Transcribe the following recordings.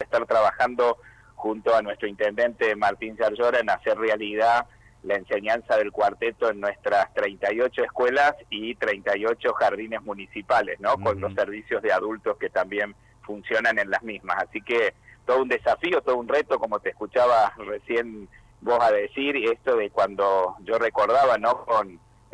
estar trabajando junto a nuestro intendente Martín Yarlora en hacer realidad la enseñanza del cuarteto en nuestras 38 escuelas y 38 jardines municipales, ¿no? Con los servicios de adultos que también funcionan en las mismas. Así que todo un desafío, todo un reto, como te escuchaba recién vos a decir, y esto de cuando yo recordaba, ¿no? Con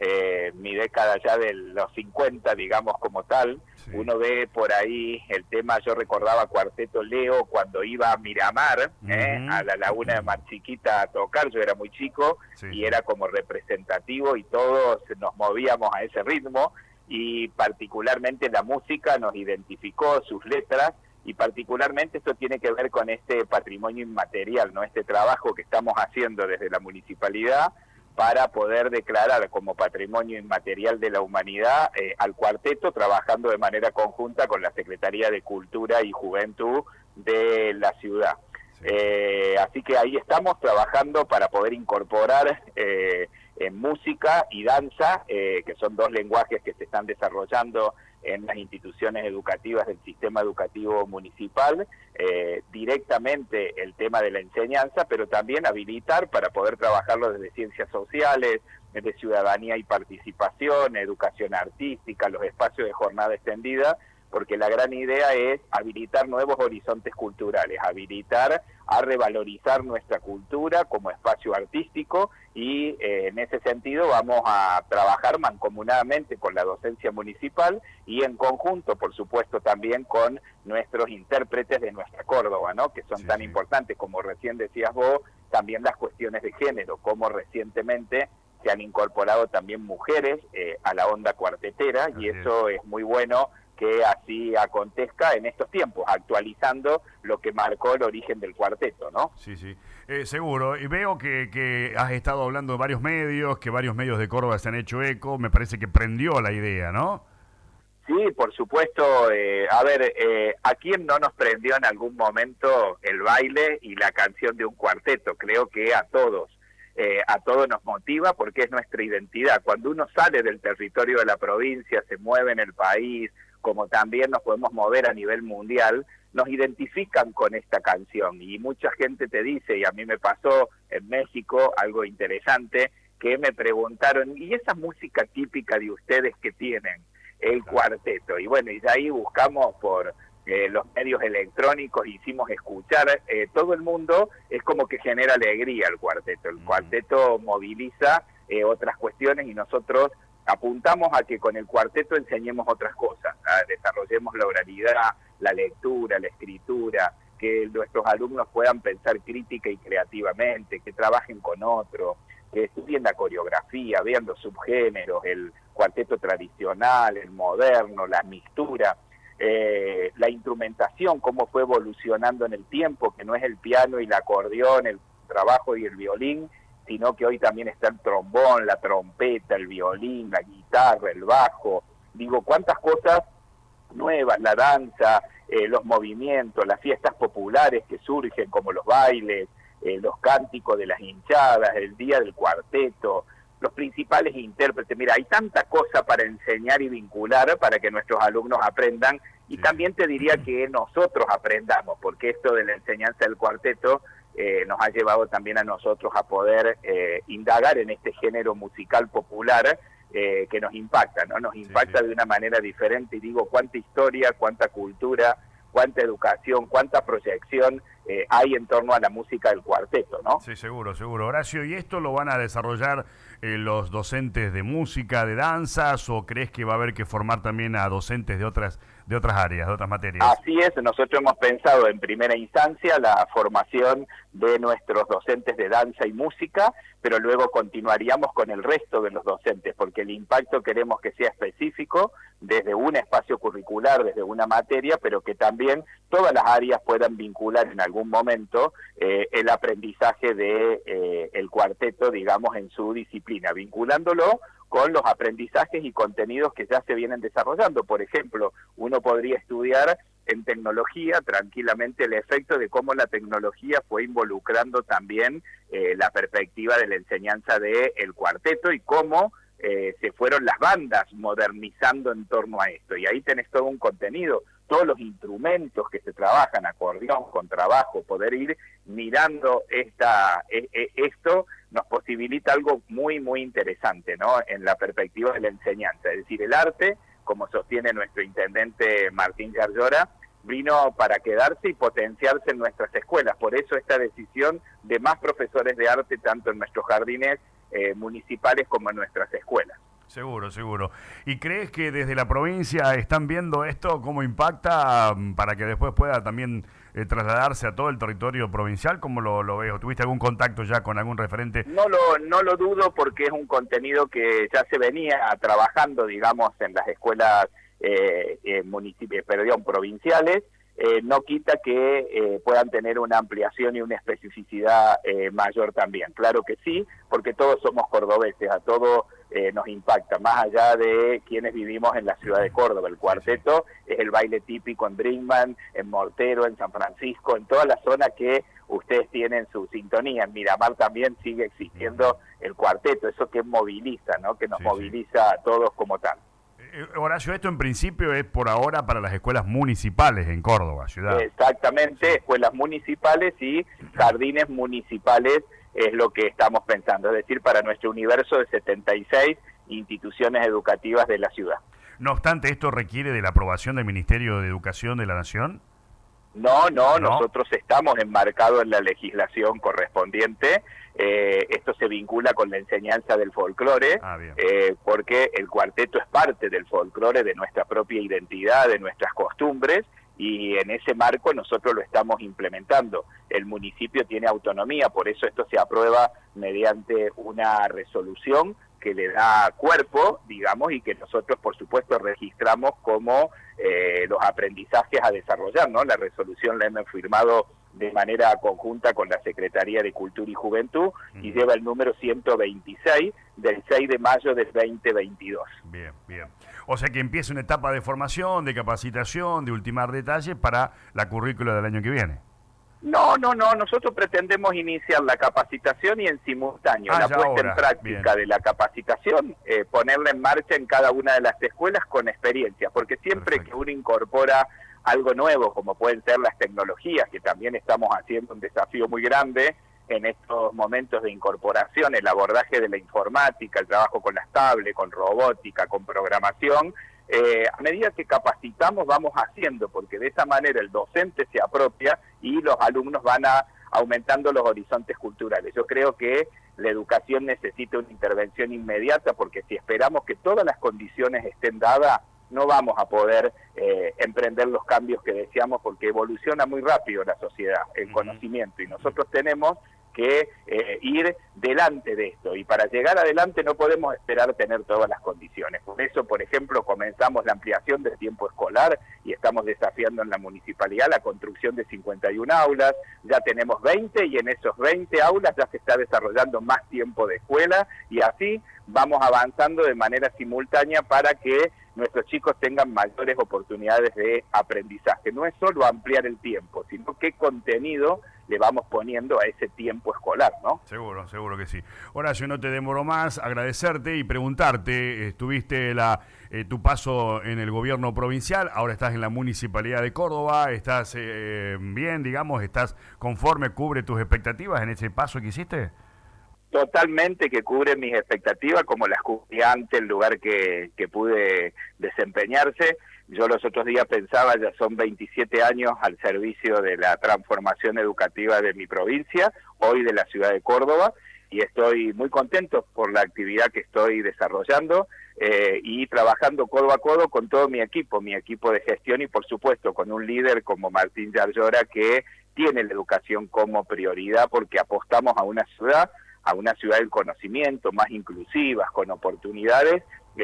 mi década ya de los 50, digamos, como tal, sí. Uno ve por ahí el tema, yo recordaba Cuarteto Leo cuando iba a Miramar, a la Laguna de Mar Chiquita a tocar, yo era muy chico, sí. Y era como representativo y todos nos movíamos a ese ritmo, y particularmente la música nos identificó, sus letras, y particularmente esto tiene que ver con este patrimonio inmaterial, ¿no? Este trabajo que estamos haciendo desde la municipalidad para poder declarar como patrimonio inmaterial de la humanidad al cuarteto, trabajando de manera conjunta con la Secretaría de Cultura y Juventud de la ciudad. Sí. Así que ahí estamos trabajando para poder incorporar en música y danza, que son dos lenguajes que se están desarrollando en las instituciones educativas del sistema educativo municipal, directamente el tema de la enseñanza, pero también habilitar para poder trabajarlo desde ciencias sociales, desde ciudadanía y participación, educación artística, los espacios de jornada extendida, porque la gran idea es habilitar nuevos horizontes culturales, habilitar a revalorizar nuestra cultura como espacio artístico, y en ese sentido vamos a trabajar mancomunadamente con la docencia municipal y en conjunto, por supuesto, también con nuestros intérpretes de nuestra Córdoba, ¿no? Que son tan importantes, como recién decías vos, también las cuestiones de género, como recientemente se han incorporado también mujeres a la onda cuartetera, y eso es muy bueno que así acontezca en estos tiempos, actualizando lo que marcó el origen del cuarteto, ¿no? Sí, sí, seguro. Y veo que has estado hablando de varios medios, que varios medios de Córdoba se han hecho eco, me parece que prendió la idea, ¿no? Sí, por supuesto. A ver, ¿a quién no nos prendió en algún momento el baile y la canción de un cuarteto? Creo que a todos nos motiva porque es nuestra identidad. Cuando uno sale del territorio de la provincia, se mueve en el país, como también nos podemos mover a nivel mundial, nos identifican con esta canción, y mucha gente te dice, y a mí me pasó en México algo interesante, que me preguntaron, ¿y esa música típica de ustedes que tienen? El cuarteto. Y bueno, y de ahí buscamos por los medios electrónicos, hicimos escuchar, todo el mundo es como que genera alegría el cuarteto. El cuarteto moviliza otras cuestiones, y nosotros apuntamos a que con el cuarteto enseñemos otras cosas, desarrollemos la oralidad, la lectura, la escritura, que nuestros alumnos puedan pensar crítica y creativamente, que trabajen con otros, que estudien la coreografía, vean los subgéneros, el cuarteto tradicional, el moderno, la mixtura, la instrumentación, cómo fue evolucionando en el tiempo, que no es el piano y el acordeón, el trabajo y el violín, sino que hoy también está el trombón, la trompeta, el violín, la guitarra, el bajo. Digo, cuántas cosas nuevas, la danza, los movimientos, las fiestas populares que surgen, como los bailes, los cánticos de las hinchadas, el día del cuarteto, los principales intérpretes. Mira, hay tanta cosa para enseñar y vincular para que nuestros alumnos aprendan, y también te diría que nosotros aprendamos, porque esto de la enseñanza del cuarteto nos ha llevado también a nosotros a poder indagar en este género musical popular que nos impacta, ¿no? Nos impacta de una manera diferente, y digo, cuánta historia, cuánta cultura, cuánta educación, cuánta proyección hay en torno a la música del cuarteto, ¿no? Sí, seguro, seguro. Horacio, ¿y esto lo van a desarrollar los docentes de música, de danzas, o crees que va a haber que formar también a docentes de otras áreas, de otras materias? Así es, nosotros hemos pensado en primera instancia la formación de nuestros docentes de danza y música, pero luego continuaríamos con el resto de los docentes, porque el impacto queremos que sea específico desde un espacio curricular, desde una materia, pero que también todas las áreas puedan vincular en algún momento el aprendizaje de el cuarteto, digamos, en su disciplina, vinculándolo con los aprendizajes y contenidos que ya se vienen desarrollando. Por ejemplo, uno podría estudiar en tecnología tranquilamente el efecto de cómo la tecnología fue involucrando también la perspectiva de la enseñanza del cuarteto, y cómo se fueron las bandas modernizando en torno a esto. Y ahí tenés todo un contenido. todos los instrumentos que se trabajan, acordeón, contrabajo, poder ir mirando esto nos posibilita algo muy, muy interesante, ¿no? En la perspectiva de la enseñanza. Es decir, el arte, como sostiene nuestro intendente Martín Yarlora, vino para quedarse y potenciarse en nuestras escuelas. Por eso esta decisión de más profesores de arte, tanto en nuestros jardines municipales como en nuestras escuelas. Seguro, seguro. ¿Y crees que desde la provincia están viendo esto, cómo impacta, para que después pueda también trasladarse a todo el territorio provincial? ¿Cómo lo ves? ¿Tuviste algún contacto ya con algún referente? No lo dudo, porque es un contenido que ya se venía trabajando, digamos, en las escuelas provinciales. No quita que puedan tener una ampliación y una especificidad mayor también. Claro que sí, porque todos somos cordobeses, a todos nos impacta, más allá de quienes vivimos en la ciudad de Córdoba. El cuarteto es el baile típico en Brinkman, en Mortero, en San Francisco, en toda la zona que ustedes tienen su sintonía. En Miramar también sigue existiendo el cuarteto, eso que moviliza, ¿no? Que nos moviliza a todos como tal. Horacio, esto en principio es por ahora para las escuelas municipales en Córdoba, ciudad. Exactamente, escuelas municipales y jardines municipales es lo que estamos pensando, es decir, para nuestro universo de 76 instituciones educativas de la ciudad. No obstante, ¿esto requiere de la aprobación del Ministerio de Educación de la Nación? No, nosotros estamos enmarcados en la legislación correspondiente. Esto se vincula con la enseñanza del folclore, porque el cuarteto es parte del folclore, de nuestra propia identidad, de nuestras costumbres, y en ese marco nosotros lo estamos implementando. El municipio tiene autonomía, por eso esto se aprueba mediante una resolución que le da cuerpo, digamos, y que nosotros, por supuesto, registramos como los aprendizajes a desarrollar, ¿no? La resolución la hemos firmado de manera conjunta con la Secretaría de Cultura y Juventud y lleva el número 126 del 6 de mayo del 2022. Bien, bien. O sea que empieza una etapa de formación, de capacitación, de ultimar detalles para la currícula del año que viene. No, nosotros pretendemos iniciar la capacitación y en simultáneo la puesta en práctica de la capacitación, ponerla en marcha en cada una de las escuelas con experiencia, porque siempre que uno incorpora algo nuevo, como pueden ser las tecnologías, que también estamos haciendo un desafío muy grande en estos momentos de incorporación, el abordaje de la informática, el trabajo con las tablets, con robótica, con programación, a medida que capacitamos vamos haciendo, porque de esa manera el docente se apropia y los alumnos van aumentando los horizontes culturales. Yo creo que la educación necesita una intervención inmediata, porque si esperamos que todas las condiciones estén dadas, no vamos a poder emprender los cambios que deseamos, porque evoluciona muy rápido la sociedad, el conocimiento, y nosotros tenemos que ir delante de esto, y para llegar adelante no podemos esperar tener todas las condiciones. Por eso, por ejemplo, comenzamos la ampliación del tiempo escolar y estamos desafiando en la municipalidad la construcción de 51 aulas, ya tenemos 20 y en esos 20 aulas ya se está desarrollando más tiempo de escuela, y así vamos avanzando de manera simultánea para que nuestros chicos tengan mayores oportunidades de aprendizaje. No es solo ampliar el tiempo, sino qué contenido le vamos poniendo a ese tiempo escolar, ¿no? Seguro, seguro que sí. Horacio, no te demoro más, agradecerte y preguntarte, estuviste tu paso en el gobierno provincial, ahora estás en la Municipalidad de Córdoba, ¿estás bien, digamos, estás conforme, cubre tus expectativas en ese paso que hiciste? Totalmente, que cubre mis expectativas, como las cubrí antes, el lugar que pude desempeñarse. Yo los otros días pensaba, ya son 27 años al servicio de la transformación educativa de mi provincia, hoy de la ciudad de Córdoba, y estoy muy contento por la actividad que estoy desarrollando y trabajando codo a codo con todo mi equipo de gestión, y por supuesto con un líder como Martín Yarlora, que tiene la educación como prioridad, porque apostamos a una ciudad del conocimiento, más inclusivas, con oportunidades,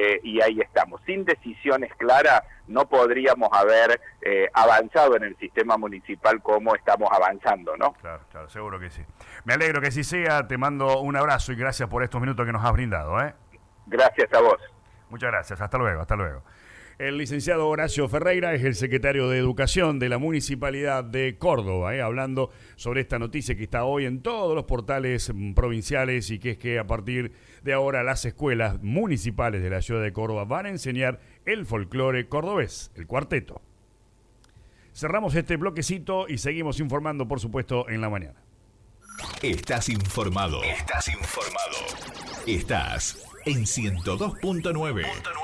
y ahí estamos. Sin decisiones claras no podríamos haber avanzado en el sistema municipal como estamos avanzando, ¿no? Claro, seguro que sí. Me alegro que así sea, te mando un abrazo y gracias por estos minutos que nos has brindado, ¿eh? Gracias a vos. Muchas gracias, hasta luego. El licenciado Horacio Ferreira es el secretario de Educación de la Municipalidad de Córdoba, hablando sobre esta noticia que está hoy en todos los portales provinciales, y que es que a partir de ahora las escuelas municipales de la ciudad de Córdoba van a enseñar el folclore cordobés, el cuarteto. Cerramos este bloquecito y seguimos informando, por supuesto, en la mañana. Estás informado. Estás en 102.9.